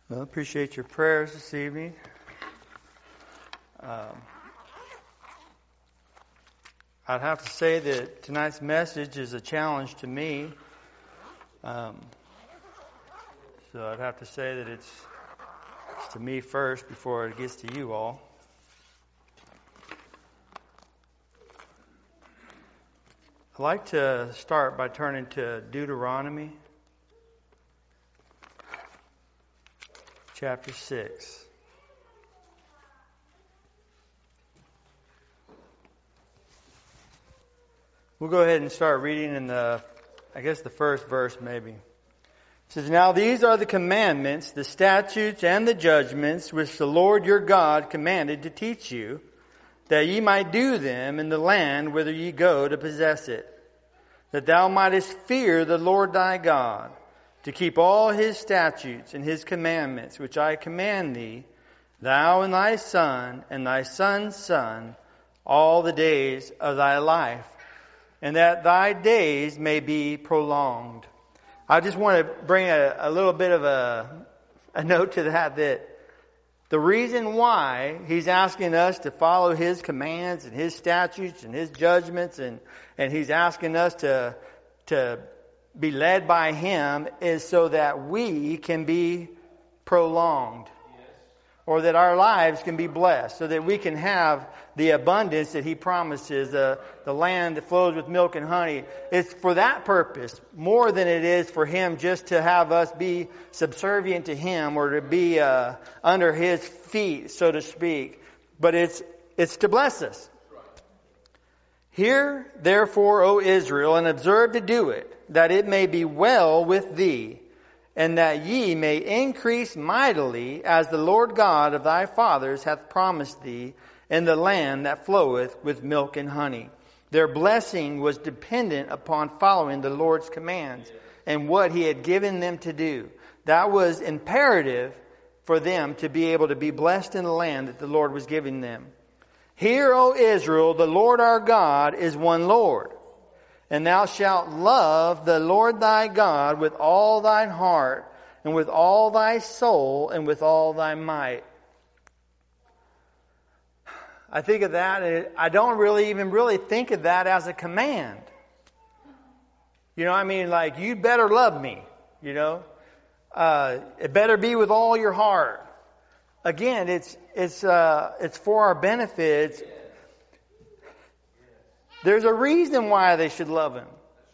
Well, appreciate your prayers this evening. I'd have to say that tonight's message is a challenge to me. So I'd have to say that it's to me first before it gets to you all. I'd like to start by turning to Deuteronomy chapter 6. We'll go ahead and start reading in the first verse maybe. It says, "Now these are the commandments, the statutes, and the judgments which the Lord your God commanded to teach you, that ye might do them in the land whither ye go to possess it, that thou mightest fear the Lord thy God, to keep all His statutes and His commandments, which I command thee, thou and thy son and thy son's son, all the days of thy life, and that thy days may be prolonged." I just want to bring a little bit of a note to that the reason why He's asking us to follow His commands and His statutes and His judgments and He's asking us to be led by Him is so that we can be prolonged. Or that our lives can be blessed, so that we can have the abundance that He promises, the land that flows with milk and honey. It's for that purpose, more than it is for Him just to have us be subservient to Him or to be under His feet, so to speak. But it's to bless us. "Hear therefore, O Israel, and observe to do it, that it may be well with thee, and that ye may increase mightily, as the Lord God of thy fathers hath promised thee, in the land that floweth with milk and honey." Their blessing was dependent upon following the Lord's commands and what He had given them to do. That was imperative for them to be able to be blessed in the land that the Lord was giving them. "Hear, O Israel, the Lord our God is one Lord. And thou shalt love the Lord thy God with all thine heart, and with all thy soul, and with all thy might." I think of that, and I don't really think of that as a command. Like, you better love me, it better be with all your heart. Again, it's for our benefits. There's a reason why they should love Him.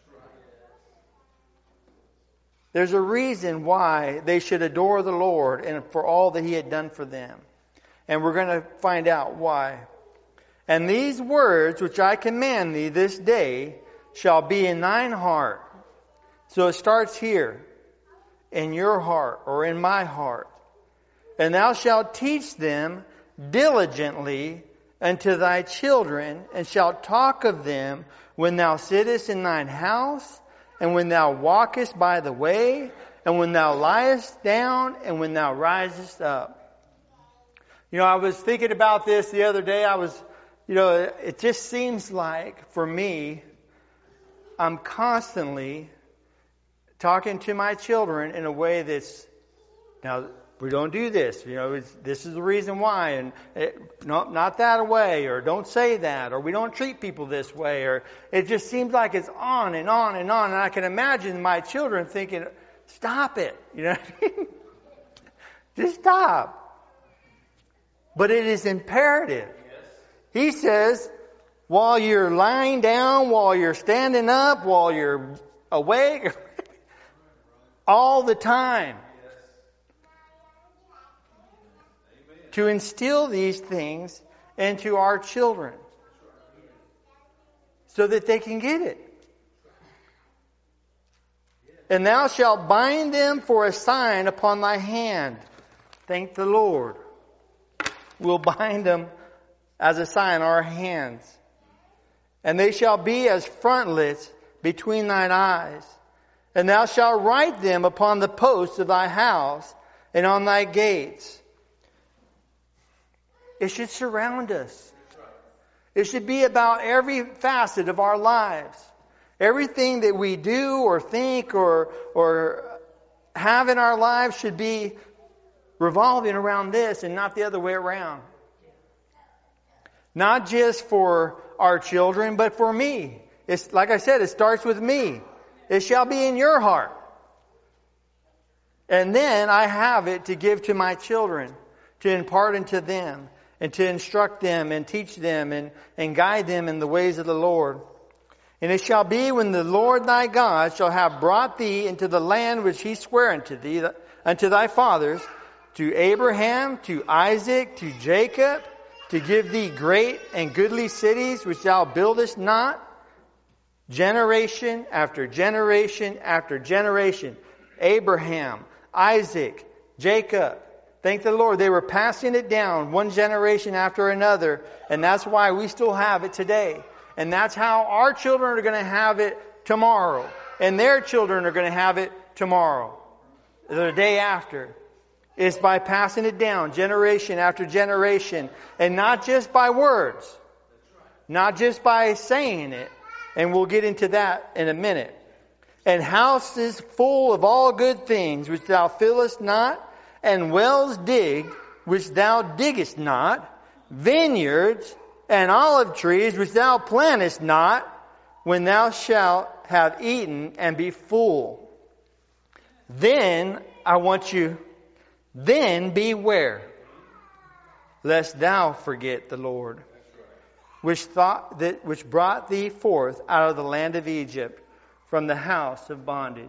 There's a reason why they should adore the Lord and for all that He had done for them. And we're going to find out why. "And these words which I command thee this day shall be in thine heart." So it starts here, in your heart or in my heart. "And thou shalt teach them diligently unto thy children, and shalt talk of them when thou sittest in thine house, and when thou walkest by the way, and when thou liest down, and when thou risest up." I was thinking about this the other day. It just seems like, for me, I'm constantly talking to my children in a way that's, now, we don't do this. This is the reason why, and not that way, or don't say that, or we don't treat people this way, or it just seems like it's on and on and on. And I can imagine my children thinking, "Stop it!" Just stop. But it is imperative. He says, while you're lying down, while you're standing up, while you're awake, all the time. To instill these things into our children so that they can get it. "And thou shalt bind them for a sign upon thy hand." Thank the Lord. We'll bind them as a sign, our hands. "And they shall be as frontlets between thine eyes. And thou shalt write them upon the posts of thy house and on thy gates." It should surround us. It should be about every facet of our lives. Everything that we do or think or have in our lives should be revolving around this and not the other way around. Not just for our children, but for me. It's like I said, it starts with me. It shall be in your heart. And then I have it to give to my children, to impart unto them, and to instruct them and teach them and guide them in the ways of the Lord. And it shall be when the Lord thy God shall have brought thee into the land which he sware unto thee, unto thy fathers, to Abraham, to Isaac, to Jacob, to give thee great and goodly cities which thou buildest not, generation after generation after generation. Abraham, Isaac, Jacob. Thank the Lord. They were passing it down one generation after another. And that's why we still have it today. And that's how our children are going to have it tomorrow. And their children are going to have it tomorrow. The day after. It's by passing it down generation after generation. And not just by words. Not just by saying it. And we'll get into that in a minute. And houses full of all good things which thou fillest not, and wells digged which thou diggest not, vineyards and olive trees which thou plantest not, when thou shalt have eaten and be full. Then beware, lest thou forget the Lord, which brought thee forth out of the land of Egypt, from the house of bondage.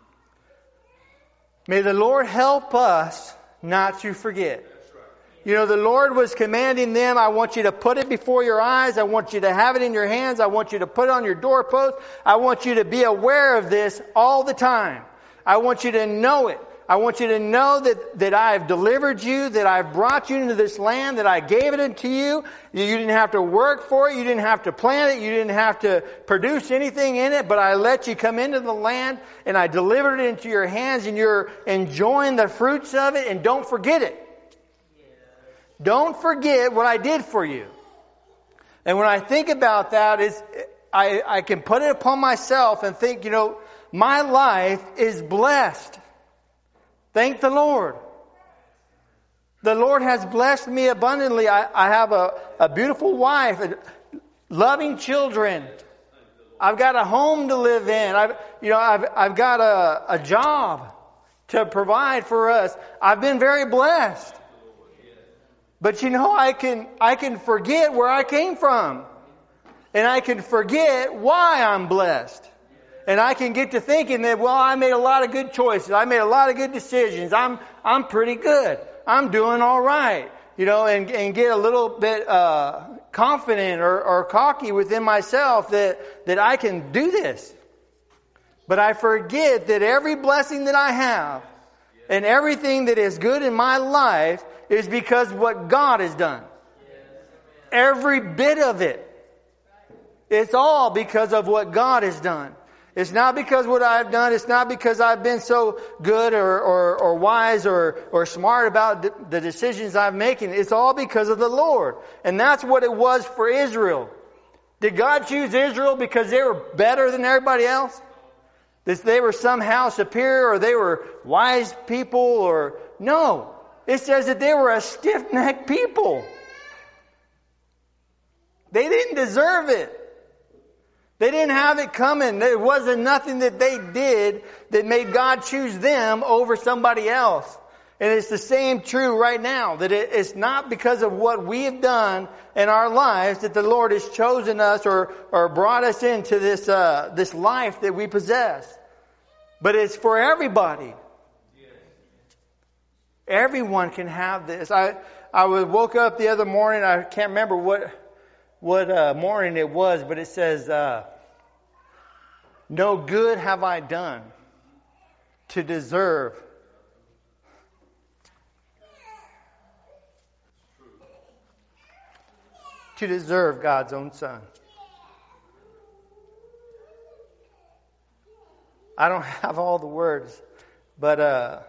May the Lord help us not to forget. You know, the Lord was commanding them, I want you to put it before your eyes. I want you to have it in your hands. I want you to put it on your doorpost. I want you to be aware of this all the time. I want you to know it. I want you to know that I have delivered you, that I've brought you into this land, that I gave it unto you. You didn't have to work for it. You didn't have to plant it. You didn't have to produce anything in it. But I let you come into the land and I delivered it into your hands and you're enjoying the fruits of it. And don't forget it. Don't forget what I did for you. And when I think about that, I can put it upon myself and think, you know, my life is blessed. Thank the Lord. The Lord has blessed me abundantly. I have a beautiful wife, loving children. I've got a home to live in. I've got a job to provide for us. I've been very blessed. But you know, I can forget where I came from. And I can forget why I'm blessed. And I can get to thinking that, well, I made a lot of good choices. I made a lot of good decisions. I'm pretty good. I'm doing all right. You know, and get a little bit confident or cocky within myself that I can do this. But I forget that every blessing that I have and everything that is good in my life is because what God has done. Every bit of it. It's all because of what God has done. It's not because what I've done. It's not because I've been so good or wise or smart about the decisions I'm making. It's all because of the Lord. And that's what it was for Israel. Did God choose Israel because they were better than everybody else? That they were somehow superior or they were wise people or... No. It says that they were a stiff-necked people. They didn't deserve it. They didn't have it coming. There wasn't nothing that they did that made God choose them over somebody else. And it's the same true right now. That it's not because of what we have done in our lives that the Lord has chosen us or brought us into this life that we possess. But it's for everybody. Everyone can have this. I woke up the other morning. I can't remember what morning it was, but it says, no good have I done to deserve God's own Son. I don't have all the words, but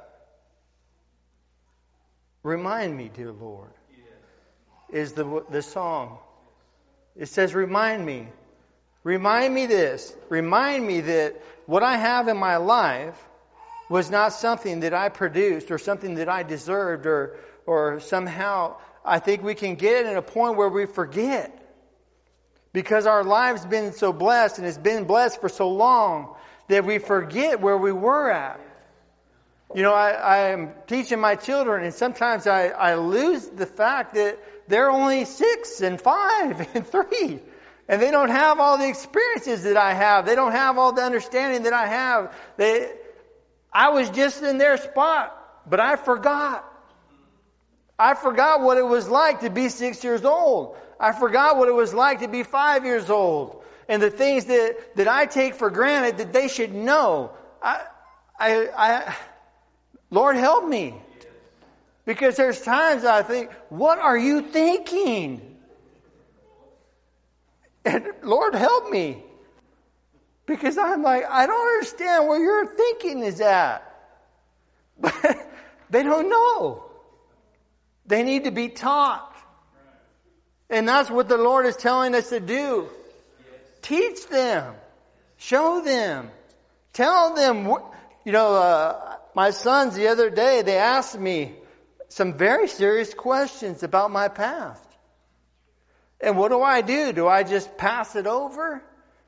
remind me, dear Lord, is the song. It says, remind me. Remind me this. Remind me that what I have in my life was not something that I produced or something that I deserved or somehow. I think we can get at a point where we forget. Because our lives been so blessed and it's been blessed for so long that we forget where we were at. You know, I am teaching my children, and sometimes I lose the fact that they're only 6 and 5 and 3. And they don't have all the experiences that I have. They don't have all the understanding that I have. I was just in their spot, but I forgot. I forgot what it was like to be 6 years old. I forgot what it was like to be 5 years old. And the things that I take for granted that they should know. Lord, help me. Because there's times I think, what are you thinking? And Lord, help me. Because I'm like, I don't understand where your thinking is at. But they don't know. They need to be taught. And that's what the Lord is telling us to do. Teach them. Show them. Tell them. You know, my sons the other day, they asked me some very serious questions about my past. And what do? Do I just pass it over?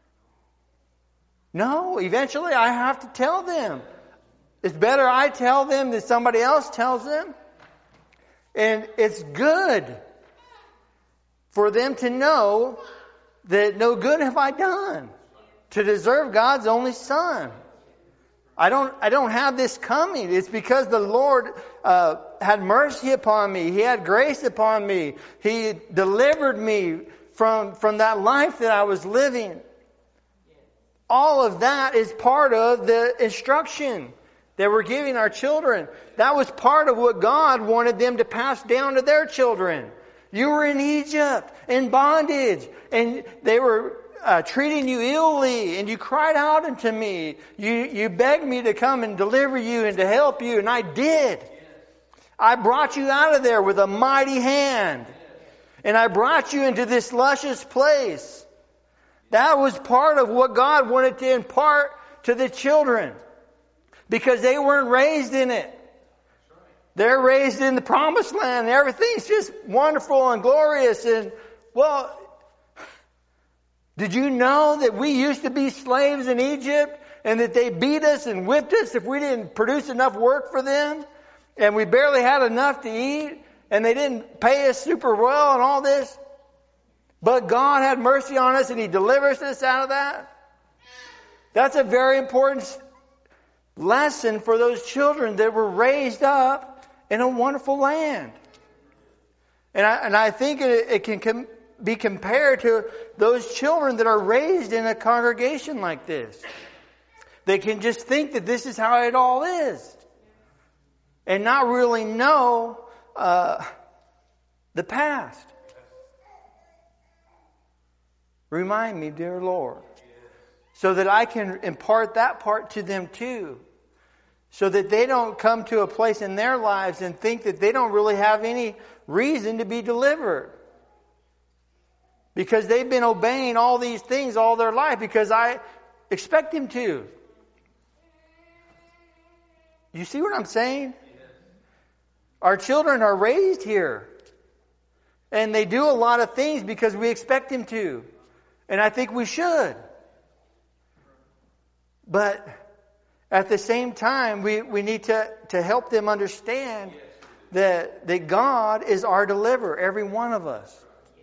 No, eventually I have to tell them. It's better I tell them than somebody else tells them. And it's good for them to know that no good have I done to deserve God's only Son. I don't have this coming. It's because the Lord had mercy upon me. He had grace upon me. He delivered me from that life that I was living. All of that is part of the instruction that we're giving our children. That was part of what God wanted them to pass down to their children. You were in Egypt, in bondage, and they were treating you illy, and you cried out unto me. You begged me to come and deliver you and to help you, and I did. I brought you out of there with a mighty hand. And I brought you into this luscious place. That was part of what God wanted to impart to the children. Because they weren't raised in it. They're raised in the promised land. Everything's just wonderful and glorious. And, well, did you know that we used to be slaves in Egypt? And that they beat us and whipped us if we didn't produce enough work for them? And we barely had enough to eat? And they didn't pay us super well and all this? But God had mercy on us and He delivers us out of that? That's a very important lesson for those children that were raised up in a wonderful land. And I think it can be compared to those children that are raised in a congregation like this. They can just think that this is how it all is. And not really know the past. Remind me, dear Lord, so that I can impart that part to them too. So that they don't come to a place in their lives and think that they don't really have any reason to be delivered. Because they've been obeying all these things all their life because I expect them to. You see what I'm saying? Our children are raised here. And they do a lot of things because we expect them to. And I think we should. But at the same time, we need to help them understand that God is our deliverer, every one of us.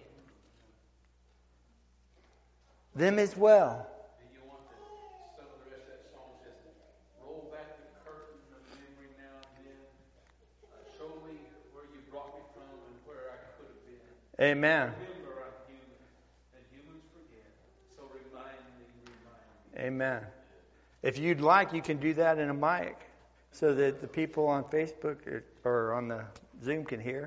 Them as well. Do you want some of the rest of that song says, roll back the curtain of memory now and then. Show me where you brought me from and where I could have been. Amen. Remember I'm human, and humans forget. So remind me. Amen. If you'd like, you can do that in a mic so that the people on Facebook or on the Zoom can hear.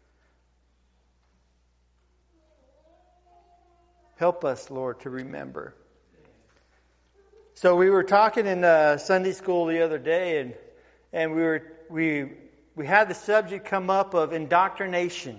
Help us, Lord, to remember. So we were talking in Sunday school the other day, and we had the subject come up of indoctrination.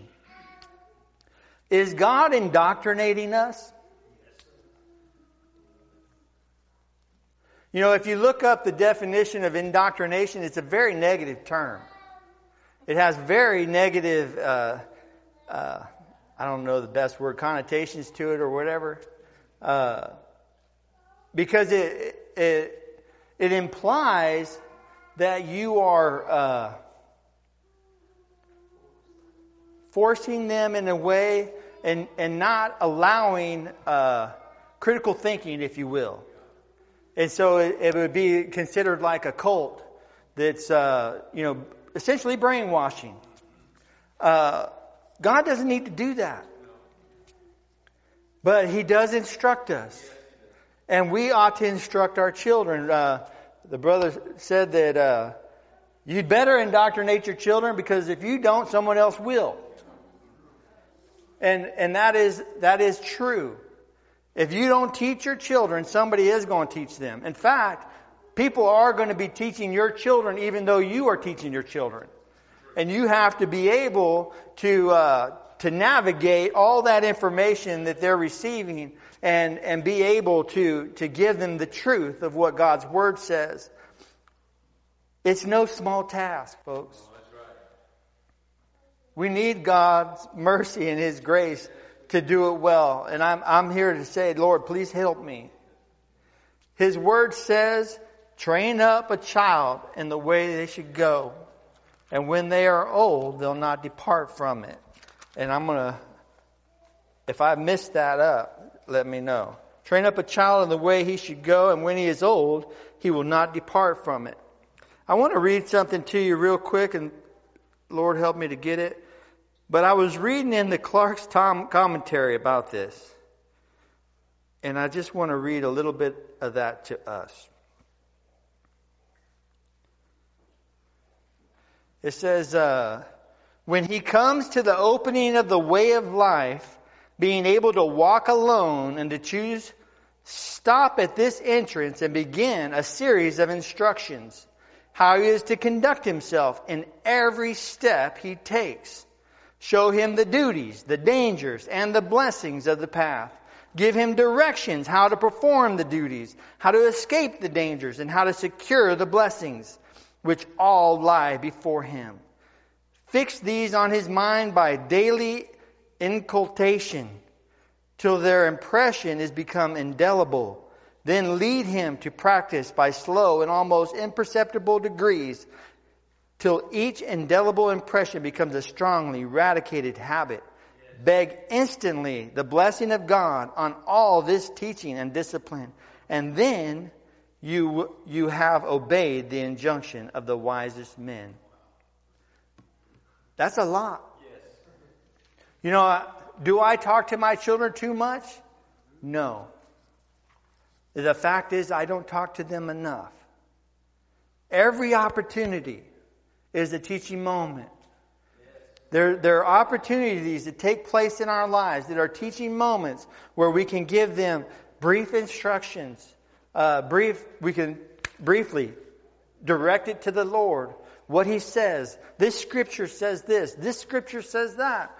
Is God indoctrinating us? You know, if you look up the definition of indoctrination, it's a very negative term. It has very negative, I don't know the best word, connotations to it or whatever. Because it implies that you are forcing them in a way and not allowing critical thinking, if you will. And so it would be considered like a cult that's, essentially brainwashing. God doesn't need to do that. But He does instruct us. And we ought to instruct our children. The brother said that you'd better indoctrinate your children, because if you don't, someone else will. And that is true. If you don't teach your children, somebody is going to teach them. In fact, people are going to be teaching your children even though you are teaching your children. And you have to be able to navigate all that information that they're receiving and be able to give them the truth of what God's Word says. It's no small task, folks. We need God's mercy and His grace to do it well. And I'm here to say, Lord, please help me. His Word says, train up a child in the way they should go. And when they are old, they'll not depart from it. And if I messed that up, let me know. Train up a child in the way he should go, and when he is old, he will not depart from it. I want to read something to you real quick, and Lord help me to get it. But I was reading in the Clark's commentary about this. And I just want to read a little bit of that to us. It says, when he comes to the opening of the way of life, being able to walk alone and to choose, stop at this entrance and begin a series of instructions. How he is to conduct himself in every step he takes. Show him the duties, the dangers, and the blessings of the path. Give him directions how to perform the duties, how to escape the dangers, and how to secure the blessings, which all lie before him. Fix these on his mind by daily inculcation, till their impression is become indelible. Then lead him to practice by slow and almost imperceptible degrees, till each indelible impression becomes a strongly eradicated habit. Beg instantly the blessing of God on all this teaching and discipline, and then you have obeyed the injunction of the wisest men. That's a lot. You know, do I talk to my children too much? No. The fact is, I don't talk to them enough. Every opportunity is a teaching moment. There are opportunities that take place in our lives that are teaching moments where we can give them brief instructions. We can briefly direct it to the Lord. What He says. This Scripture says this. This Scripture says that.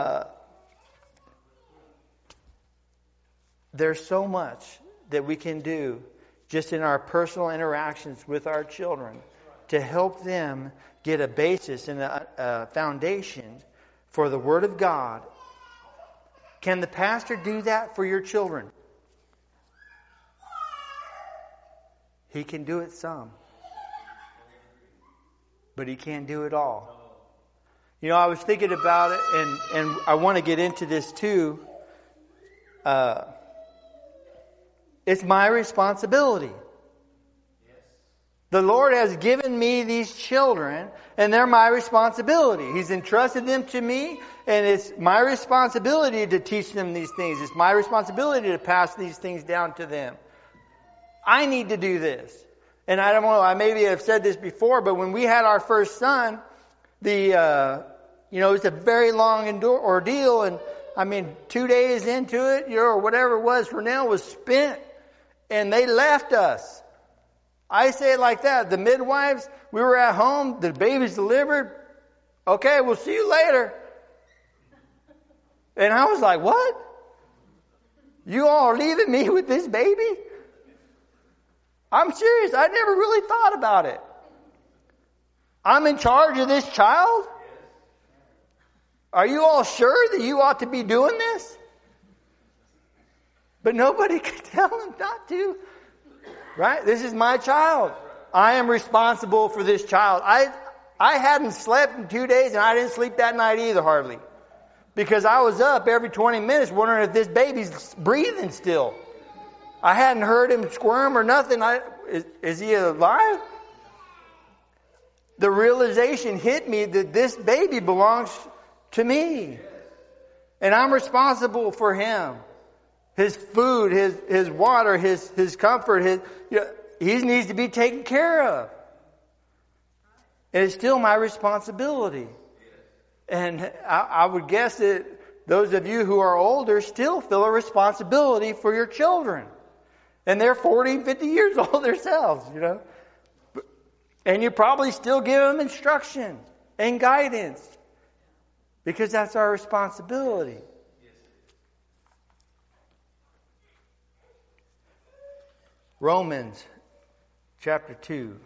There's so much that we can do just in our personal interactions with our children to help them get a basis and a foundation for the Word of God. Can the pastor do that for your children? He can do it some. But he can't do it all. You know, I was thinking about it, and I want to get into this too. It's my responsibility. The Lord has given me these children, and they're my responsibility. He's entrusted them to me, and it's my responsibility to teach them these things. It's my responsibility to pass these things down to them. I need to do this. And I don't know, I maybe have said this before, but when we had our first son, it was a very long ordeal, and 2 days into it, or whatever it was, Renell was spent, and they left us. I say it like that. The midwives, we were at home, the baby's delivered. Okay, we'll see you later. And I was like, what? You all are leaving me with this baby? I'm serious. I never really thought about it. I'm in charge of this child? Are you all sure that you ought to be doing this? But nobody could tell him not to. Right? This is my child. I am responsible for this child. I hadn't slept in 2 days, and I didn't sleep that night either, hardly. Because I was up every 20 minutes wondering if this baby's breathing still. I hadn't heard him squirm or nothing. Is he alive? The realization hit me that this baby belongs to me. And I'm responsible for him. His food, his water, his comfort, he needs to be taken care of. And it's still my responsibility. And I would guess that those of you who are older still feel a responsibility for your children. And they're 40, 50 years old themselves, And you probably still give them instruction and guidance. Because that's our responsibility. Romans chapter 2.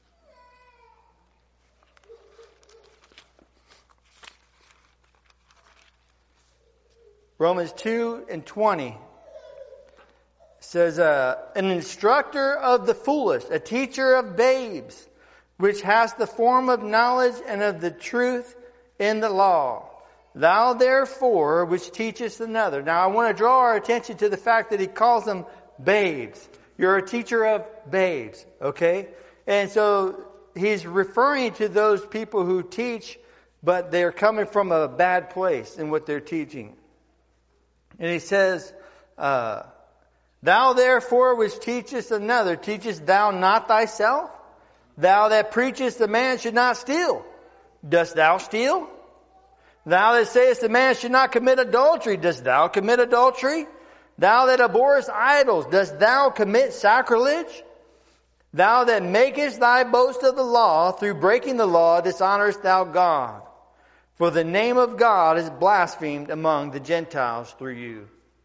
Romans 2:20 says, an instructor of the foolish, a teacher of babes, which has the form of knowledge and of the truth in the law. Thou therefore, which teachest another. Now I want to draw our attention to the fact that he calls them babes. You're a teacher of babes, okay? And so he's referring to those people who teach, but they're coming from a bad place in what they're teaching. And he says, thou therefore which teachest another, teachest thou not thyself? Thou that preachest a man should not steal, dost thou steal? Thou that sayest a man should not commit adultery, dost thou commit adultery? Thou that abhorrest idols, dost thou commit sacrilege? Thou that makest thy boast of the law, through breaking the law dishonorest thou God. For the name of God is blasphemed among the Gentiles through you.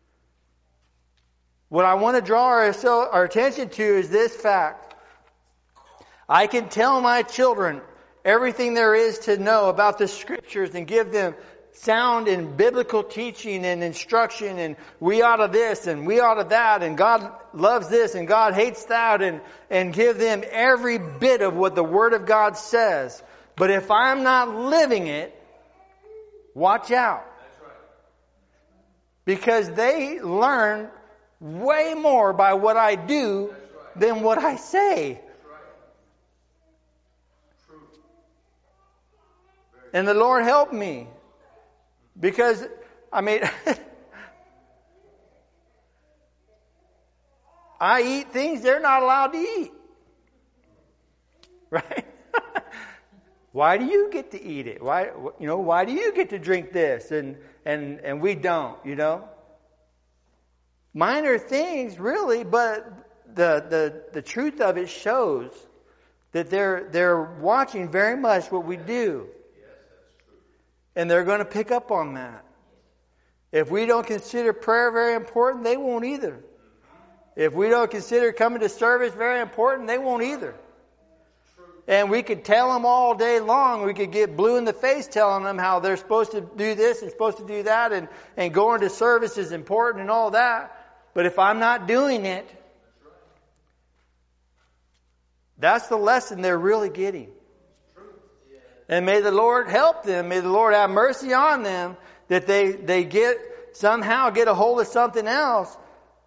What I want to draw our attention to is this fact. I can tell my children everything there is to know about the Scriptures and give them sound and biblical teaching and instruction, and we ought to this and we ought to that, and God loves this and God hates that, and give them every bit of what the Word of God says. But if I'm not living it, watch out. Because they learn way more by what I do than what I say. And the Lord help me. Because, I eat things they're not allowed to eat. Right? Why do you get to eat it? Why do you get to drink this and we don't, Minor things, really, but the truth of it shows that they're watching very much what we do. And they're going to pick up on that. If we don't consider prayer very important, they won't either. If we don't consider coming to service very important, they won't either. And we could tell them all day long. We could get blue in the face telling them how they're supposed to do this and supposed to do that, and going to service is important and all that. But if I'm not doing it, that's the lesson they're really getting. And may the Lord help them. May the Lord have mercy on them that they somehow get a hold of something else.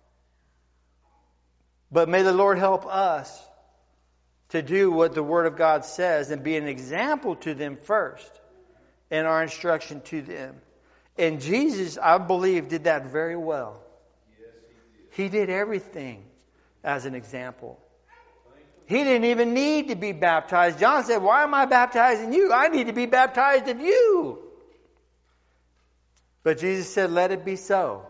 But may the Lord help us to do what the Word of God says and be an example to them first in our instruction to them. And Jesus, I believe, did that very well. Yes, he did everything as an example. He didn't even need to be baptized. John said, why am I baptizing you? I need to be baptized of you. But Jesus said, let it be so.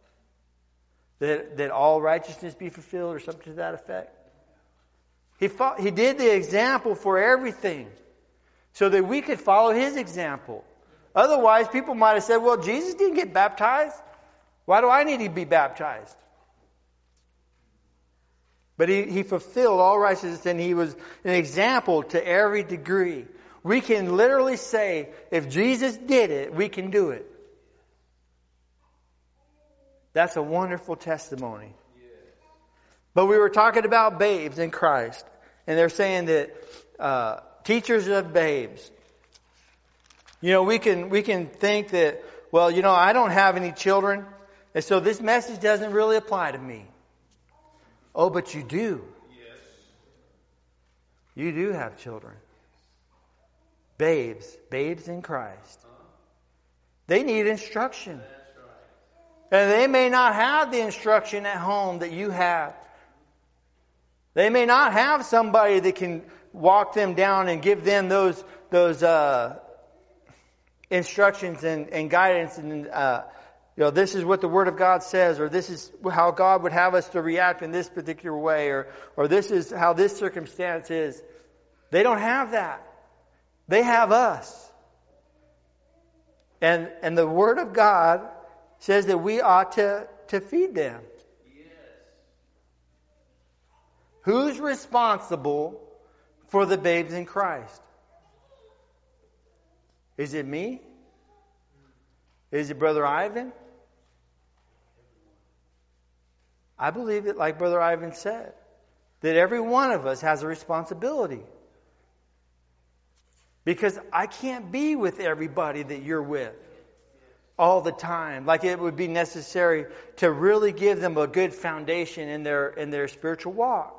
That all righteousness be fulfilled, or something to that effect. He did the example for everything so that we could follow His example. Otherwise, people might have said, well, Jesus didn't get baptized. Why do I need to be baptized? But he fulfilled all righteousness, and he was an example to every degree. We can literally say, if Jesus did it, we can do it. That's a wonderful testimony. But we were talking about babes in Christ. And they're saying that teachers of babes. We can think that, well, I don't have any children, and so this message doesn't really apply to me. Oh, but you do. Yes. You do have children. Babes in Christ. They need instruction. And they may not have the instruction at home that you have. They may not have somebody that can walk them down and give them those instructions and guidance and this is what the Word of God says, or this is how God would have us to react in this particular way, or this is how this circumstance is. They don't have that. They have us. And the Word of God says that we ought to feed them. Yes. Who's responsible for the babes in Christ? Is it me? Is it Brother Ivan? I believe that, like Brother Ivan said, that every one of us has a responsibility. Because I can't be with everybody that you're with all the time. Like it would be necessary to really give them a good foundation in their spiritual walk.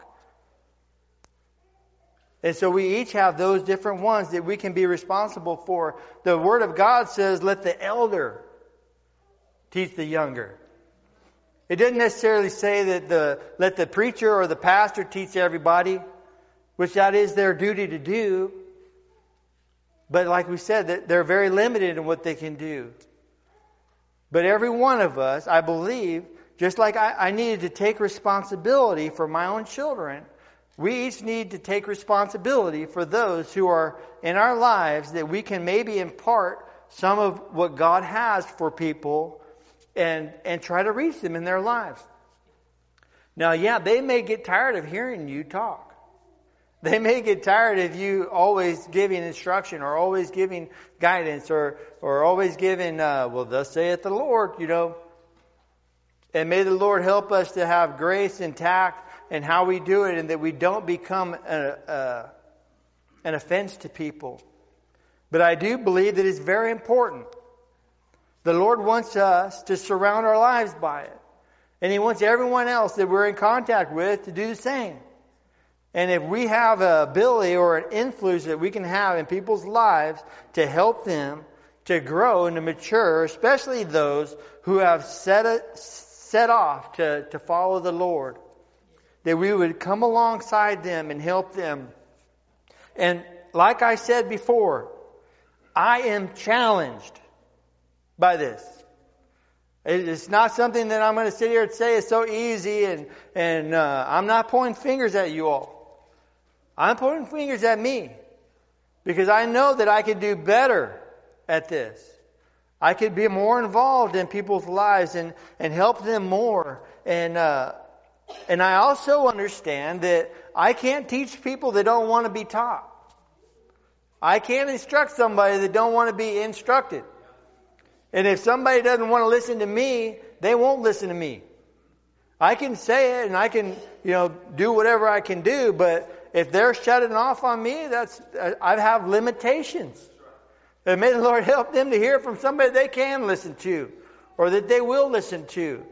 And so we each have those different ones that we can be responsible for. The Word of God says, let the elder teach the younger. It doesn't necessarily say that let the preacher or the pastor teach everybody, which that is their duty to do. But like we said, that they're very limited in what they can do. But every one of us, I believe, just like I needed to take responsibility for my own children, we each need to take responsibility for those who are in our lives, that we can maybe impart some of what God has for people and try to reach them in their lives. Now, yeah, they may get tired of hearing you talk. They may get tired of you always giving instruction or always giving guidance or always giving, thus saith the Lord, And may the Lord help us to have grace and tact in how we do it, and that we don't become an offense to people. But I do believe that it's very important. The Lord wants us to surround our lives by it. And He wants everyone else that we're in contact with to do the same. And if we have an ability or an influence that we can have in people's lives to help them to grow and to mature, especially those who have set off to follow the Lord, that we would come alongside them and help them. And like I said before, I am challenged by this. It's not something that I'm going to sit here and say is so easy, and I'm not pointing fingers at you all. I'm pointing fingers at me, because I know that I could do better at this. I could be more involved in people's lives and help them more. And I also understand that I can't teach people that don't want to be taught. I can't instruct somebody that don't want to be instructed. And if somebody doesn't want to listen to me, they won't listen to me. I can say it and I can, do whatever I can do, but if they're shutting off on me, I have limitations. And may the Lord help them to hear from somebody they can listen to, or that they will listen to.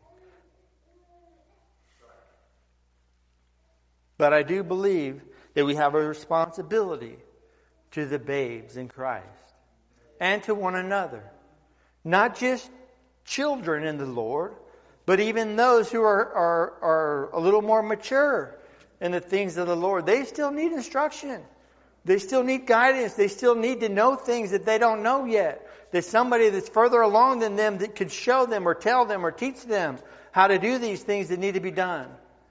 But I do believe that we have a responsibility to the babes in Christ and to one another. Not just children in the Lord, but even those who are a little more mature in the things of the Lord. They still need instruction. They still need guidance. They still need to know things that they don't know yet. There's somebody that's further along than them that could show them or tell them or teach them how to do these things that need to be done.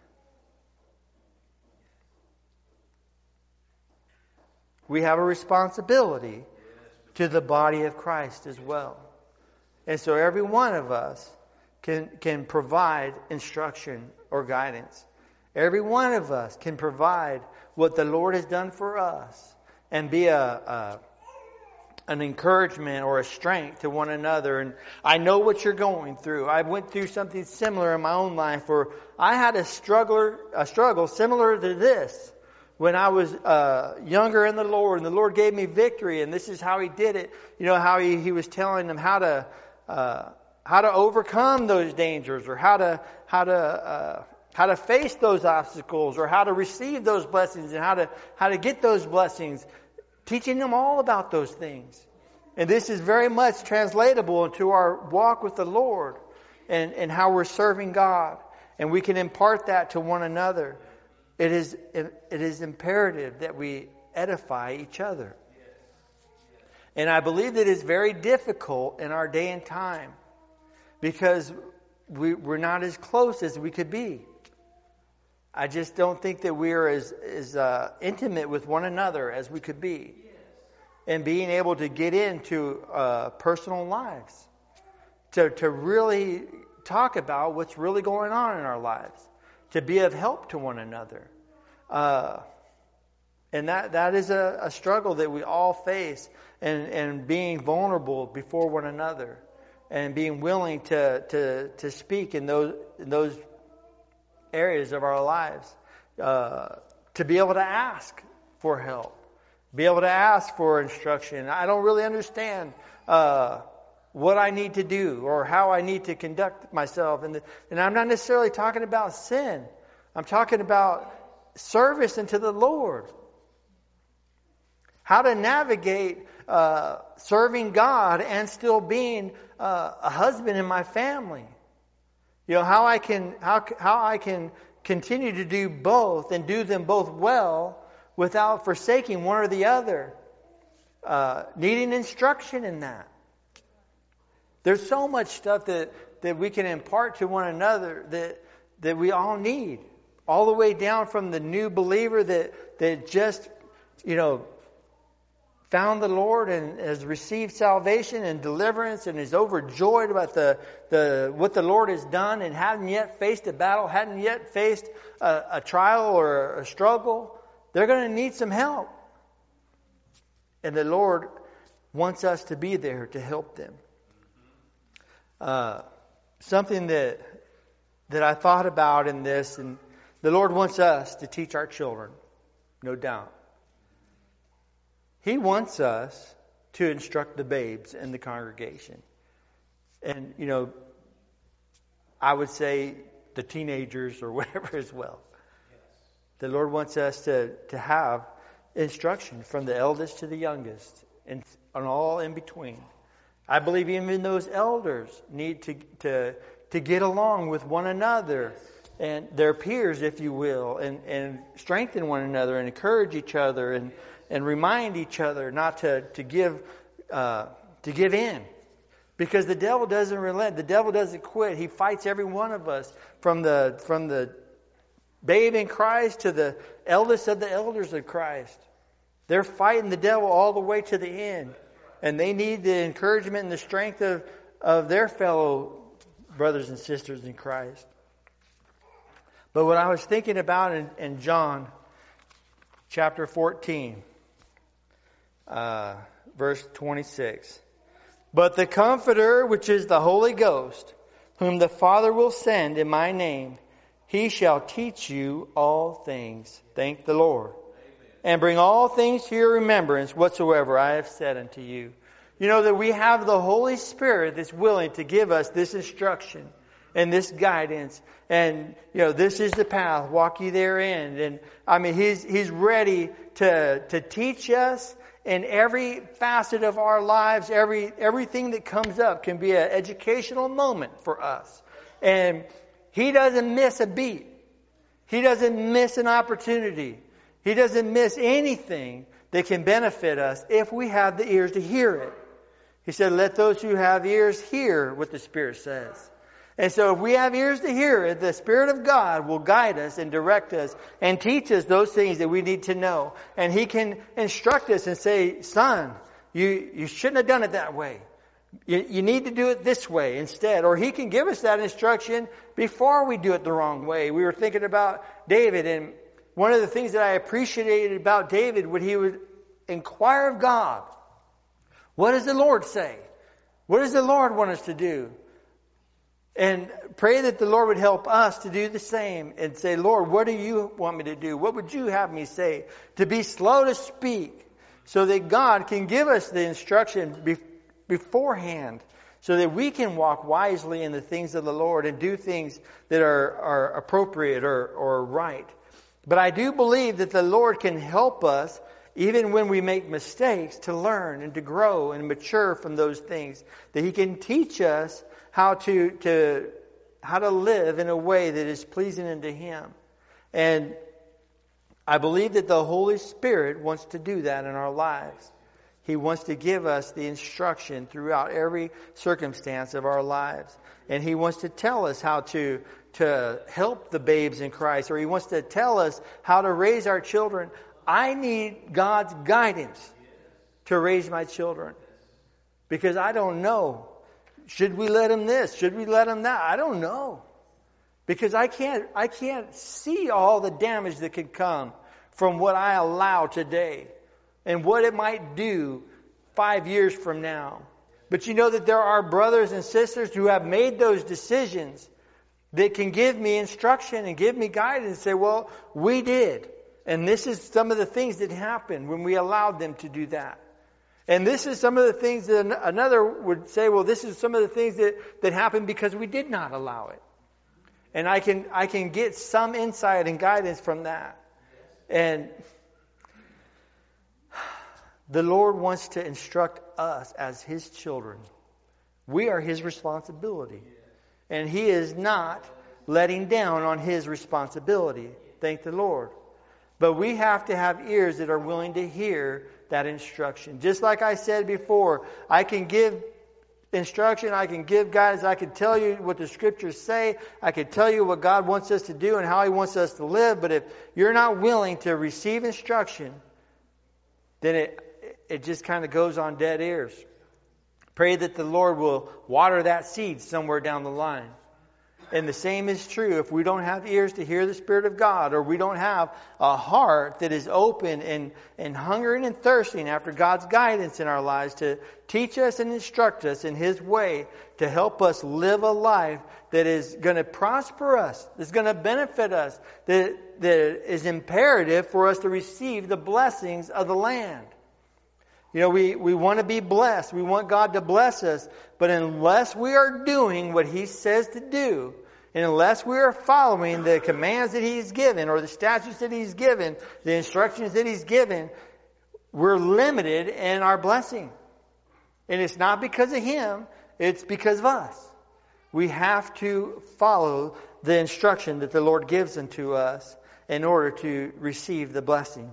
We have a responsibility to the body of Christ as well. And so every one of us can provide instruction or guidance. Every one of us can provide what the Lord has done for us and be an encouragement or a strength to one another. And I know what you're going through. I went through something similar in my own life where I had a struggle similar to this when I was younger in the Lord, and the Lord gave me victory, and this is how He did it. You know, how He was telling them how to overcome those dangers, or how to face those obstacles, or how to receive those blessings, and how to get those blessings, teaching them all about those things. And this is very much translatable into our walk with the Lord and how we're serving God. And we can impart that to one another. It is imperative that we edify each other. And I believe that it's very difficult in our day and time because we're not as close as we could be. I just don't think that we're as intimate with one another as we could be. And being able to get into personal lives. To really talk about what's really going on in our lives. To be of help to one another. And that is a struggle that we all face. And being vulnerable before one another. And being willing to speak in those areas of our lives. To be able to ask for help. Be able to ask for instruction. I don't really understand what I need to do or how I need to conduct myself. And I'm not necessarily talking about sin. I'm talking about service unto the Lord. How to navigate serving God and still being a husband in my family. You know, how I can continue to do both and do them both well without forsaking one or the other. Needing instruction in that. There's so much stuff that we can impart to one another that we all need. All the way down from the new believer that just, found the Lord and has received salvation and deliverance and is overjoyed about what the Lord has done and hadn't yet faced a battle, hadn't yet faced a trial or a struggle. They're going to need some help. And the Lord wants us to be there to help them. Something that I thought about in this, and the Lord wants us to teach our children, no doubt. He wants us to instruct the babes in the congregation. And, I would say the teenagers or whatever as well. The Lord wants us to have instruction from the eldest to the youngest and all in between. I believe even those elders need to get along with one another and their peers, if you will, and strengthen one another and encourage each other and remind each other not to give in. Because the devil doesn't relent. The devil doesn't quit. He fights every one of us from the babe in Christ to the eldest of the elders of Christ. They're fighting the devil all the way to the end. And they need the encouragement and the strength of their fellow brothers and sisters in Christ. But what I was thinking about in John chapter 14, verse 26. But the Comforter, which is the Holy Ghost, whom the Father will send in my name, He shall teach you all things. Thank the Lord. Amen. And bring all things to your remembrance whatsoever I have said unto you. You know that we have the Holy Spirit that's willing to give us this instruction and this guidance. And, this is the path. Walk ye therein. And, He's ready to teach us in every facet of our lives. Everything that comes up can be an educational moment for us. And He doesn't miss a beat. He doesn't miss an opportunity. He doesn't miss anything that can benefit us if we have the ears to hear it. He said, let those who have ears hear what the Spirit says. And so if we have ears to hear it, the Spirit of God will guide us and direct us and teach us those things that we need to know. And He can instruct us and say, son, you shouldn't have done it that way. You need to do it this way instead. Or He can give us that instruction before we do it the wrong way. We were thinking about David, and one of the things that I appreciated about David, when he would inquire of God, what does the Lord say? What does the Lord want us to do? And pray that the Lord would help us to do the same and say, Lord, what do you want me to do? What would you have me say? To be slow to speak so that God can give us the instruction beforehand so that we can walk wisely in the things of the Lord and do things that are appropriate or right. But I do believe that the Lord can help us even when we make mistakes to learn and to grow and mature from those things. That He can teach us how to live in a way that is pleasing unto Him. And I believe that the Holy Spirit wants to do that in our lives. He wants to give us the instruction throughout every circumstance of our lives. And He wants to tell us how to help the babes in Christ, or He wants to tell us how to raise our children. I need God's guidance to raise my children, because I don't know. Should we let them this? Should we let them that? I don't know. Because I can't see all the damage that could come from what I allow today and what it might do 5 years from now. But you know that there are brothers and sisters who have made those decisions that can give me instruction and give me guidance and say, well, we did. And this is some of the things that happened when we allowed them to do that. And this is some of the things that another would say, well, this is some of the things that happened because we did not allow it. And I can get some insight and guidance from that. And the Lord wants to instruct us as His children. We are His responsibility. And He is not letting down on His responsibility. Thank the Lord. But we have to have ears that are willing to hear that instruction. Just like I said before, I can give instruction, I can give guidance, I can tell you what the Scriptures say, I can tell you what God wants us to do and how He wants us to live, but if you're not willing to receive instruction, then it just kind of goes on dead ears. Pray that the Lord will water that seed somewhere down the line. And the same is true if we don't have ears to hear the Spirit of God, or we don't have a heart that is open and hungering and thirsting after God's guidance in our lives to teach us and instruct us in His way, to help us live a life that is going to prosper us, that's going to benefit us, that is imperative for us to receive the blessings of the land. You know, we want to be blessed. We want God to bless us. But unless we are doing what He says to do, and unless we are following the commands that He's given, or the statutes that He's given, the instructions that He's given, we're limited in our blessing. And it's not because of Him, it's because of us. We have to follow the instruction that the Lord gives unto us in order to receive the blessing.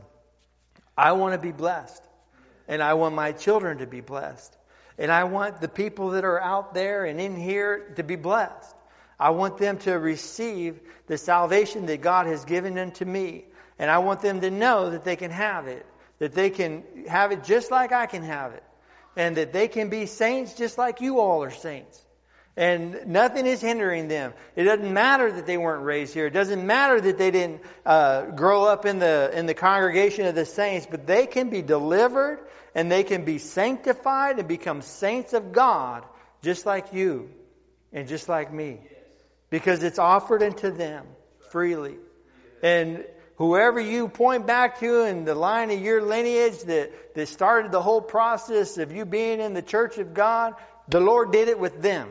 I want to be blessed. And I want my children to be blessed. And I want the people that are out there and in here to be blessed. I want them to receive the salvation that God has given unto me. And I want them to know that they can have it. That they can have it just like I can have it. And that they can be saints just like you all are saints. And nothing is hindering them. It doesn't matter that they weren't raised here. It doesn't matter that they didn't grow up in the congregation of the saints. But they can be delivered and they can be sanctified and become saints of God just like you and just like me. Because it's offered unto them freely. And whoever you point back to in the line of your lineage that started the whole process of you being in the church of God, the Lord did it with them.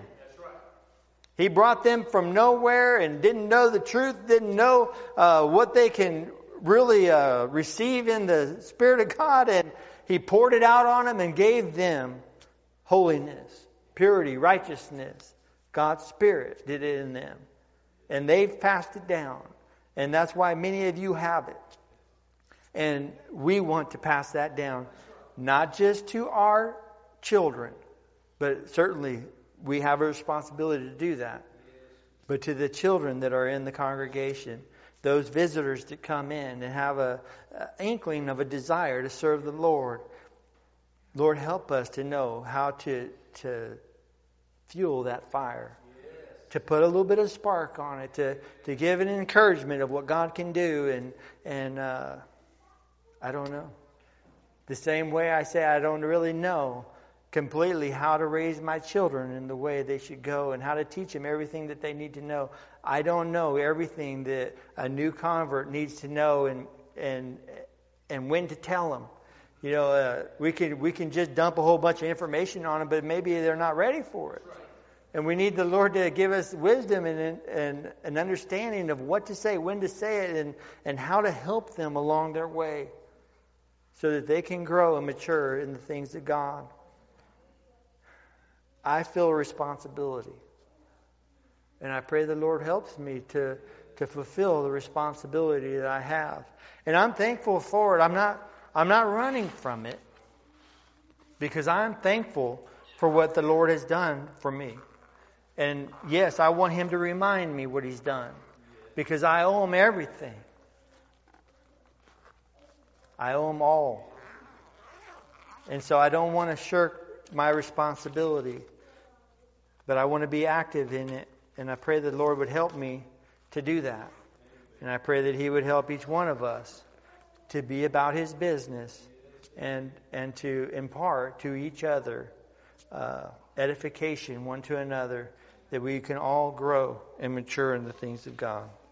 He brought them from nowhere and didn't know the truth, didn't know what they can really receive in the Spirit of God, and He poured it out on them and gave them holiness, purity, righteousness. God's Spirit did it in them. And they've passed it down. And that's why many of you have it. And we want to pass that down, not just to our children, but certainly we have a responsibility to do that. But to the children that are in the congregation, those visitors that come in and have an inkling of a desire to serve the Lord. Lord, help us to know how to fuel that fire. To put a little bit of spark on it, to give an encouragement of what God can do, and I don't know. The same way I say I don't really know completely how to raise my children in the way they should go and how to teach them everything that they need to know. I don't know everything that a new convert needs to know and when to tell them. You know, we can just dump a whole bunch of information on them, but maybe they're not ready for it. And we need the Lord to give us wisdom and an understanding of what to say, when to say it, and how to help them along their way so that they can grow and mature in the things of God. I feel a responsibility. And I pray the Lord helps me to fulfill the responsibility that I have. And I'm thankful for it. I'm not running from it, because I'm thankful for what the Lord has done for me. And yes, I want Him to remind me what He's done, because I owe Him everything. I owe Him all. And so I don't want to shirk my responsibility, but I want to be active in it. And I pray that the Lord would help me to do that. And I pray that He would help each one of us to be about His business and to impart to each other edification one to another, that we can all grow and mature in the things of God.